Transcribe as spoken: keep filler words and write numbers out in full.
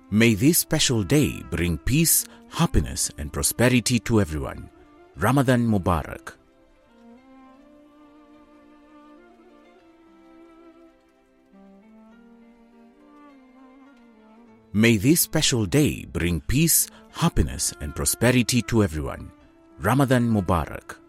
May this special day bring peace, happiness and prosperity to everyone. Ramadan Mubarak. May this special day bring peace, happiness and prosperity to everyone. Ramadan Mubarak.